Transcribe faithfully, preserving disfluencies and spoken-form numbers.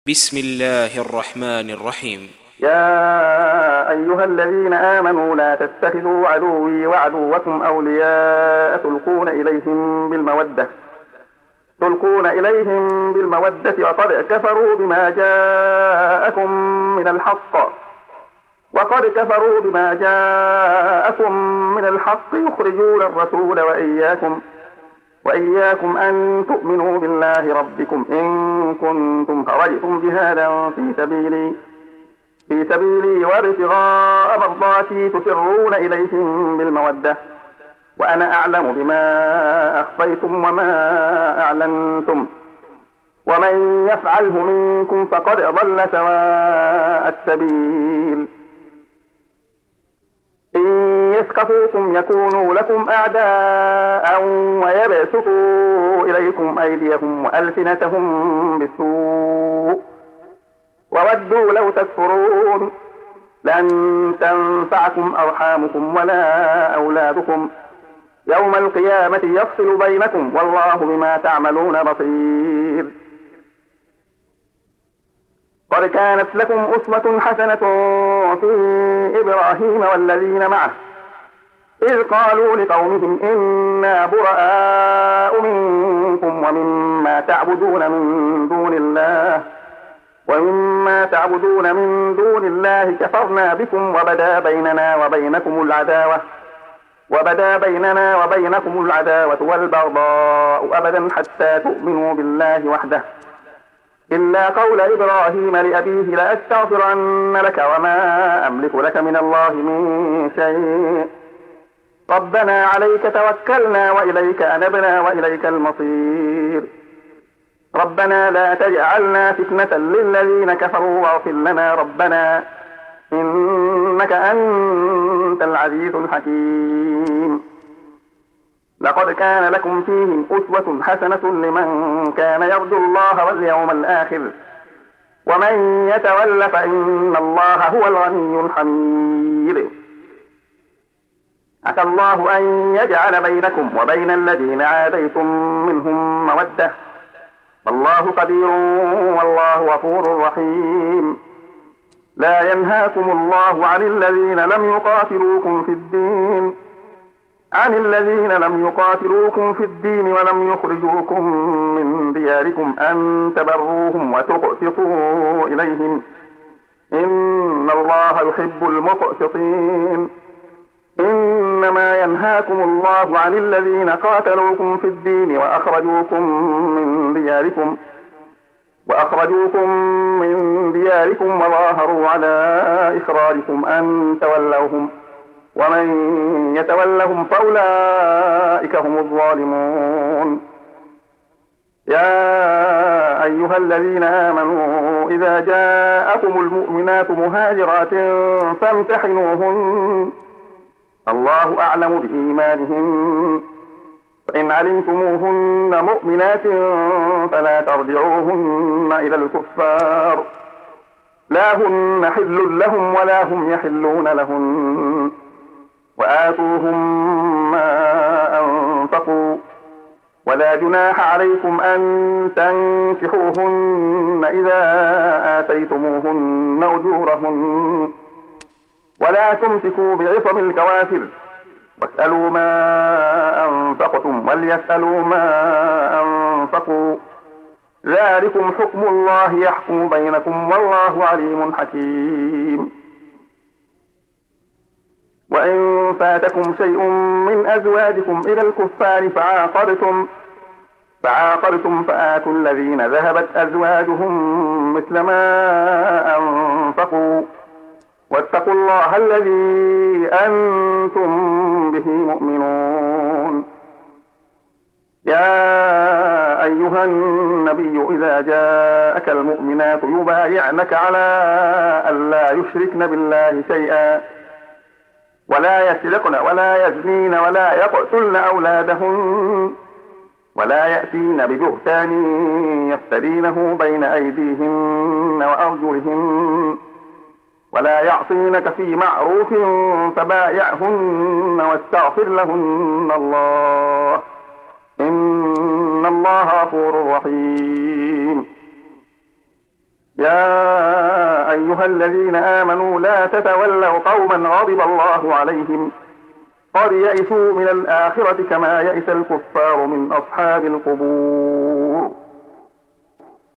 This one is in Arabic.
بسم الله الرحمن الرحيم. يا أيها الذين آمنوا لا تتخذوا عدوي وعدوكم أولياء تلقون إليهم بالمودة تلقون إليهم بالمودة وقد كفروا بما جاءكم من الحق وقد كفروا بما جاءكم من الحق يخرجون الرسول وإياكم وإياكم أن تؤمنوا بالله ربكم إن كنتم خرجتم جهادا في سبيلي في سبيلي وابتغاء مرضاتي تسرون إليهم بالمودة وأنا أعلم بما أخفيتم وما أعلنتم ومن يفعله منكم فقد ضل سواء السبيل إن يثقفوكم يكونوا لكم أعداء ويبسطوا إليكم أيديهم وألسنتهم بالسوء وودوا لو تكفرون لن تنفعكم أرحامكم ولا أولادكم يوم القيامة يفصل بينكم والله بما تعملون بصير. قد كانت لكم أسوة حسنة في إبراهيم والذين معه إذ قالوا لقومهم إنا براء منكم ومما تعبدون من دون الله ومما تعبدون من دون الله كفرنا بكم وبدا بيننا وبينكم العداوة وبدا بيننا وبينكم العداوة والبغضاء أبدا حتى تؤمنوا بالله وحده إلا قول إبراهيم لأبيه لأستغفرن لك وما أملك لك من الله من شيء ربنا عليك توكلنا وإليك أنبنا وإليك المصير ربنا لا تجعلنا فتنة للذين كفروا واغفر لنا ربنا إنك أنت العزيز الحكيم. لقد كان لكم فيهم أسوة حسنة لمن كان يرجو الله واليوم الآخر ومن يتول فإن الله هو الغني الحميد. عسى الله أن يجعل بينكم وبين الذين عاديتم منهم مودة والله قدير والله غفور رحيم. لا ينهاكم الله عن الذين لم يقاتلوكم في الدين عن الذين لم يقاتلوكم في الدين ولم يخرجوكم من دياركم أن تبروهم وتقسطوا إليهم إن الله يحب المقسطين. إنما ينهاكم الله عن الذين قاتلوكم في الدين وأخرجوكم من دياركم وأخرجوكم من دياركم وظاهروا على إخراجكم أن تولوهم ومن يتولهم فأولئك هم الظالمون. يا أيها الذين آمنوا إذا جاءكم المؤمنات مهاجرات فامتحنوهن الله أعلم بإيمانهن فإن علمتموهن مؤمنات فلا ترجعوهن إلى الكفار لا هن حل لهم ولا هم يحلون لهن وآتوهم ما أنفقوا ولا جناح عليكم أن تنكحوهن إذا آتيتموهن أجورهن ولا تمسكوا بعصم الكوافر واسألوا ما أنفقتم وليسألوا ما أنفقوا ذلكم حكم الله يحكم بينكم والله عليم حكيم. وإن فاتكم شيء من أزواجكم إلى الكفار فعاقبتم فعاقبتم فآتوا الذين ذهبت أزواجهم مثل ما أنفقوا واتقوا الله الذي أنتم به مؤمنون. يا أيها النبي إذا جاءك المؤمنات يبايعنك على ألا يشركن بالله شيئا ولا يسرقن ولا يزنين ولا يقتلن أولادهن ولا يأتين ببهتان يفترينه بين أيديهن وأرجلهن ولا يعصينك في معروف فبايعهن واستغفر لهن الله إن الله غفور رحيم. يا أيها الذين آمنوا لا تتولوا قوما غضب الله عليهم قد يئسوا من الآخرة كما يئس الكفار من أصحاب القبور.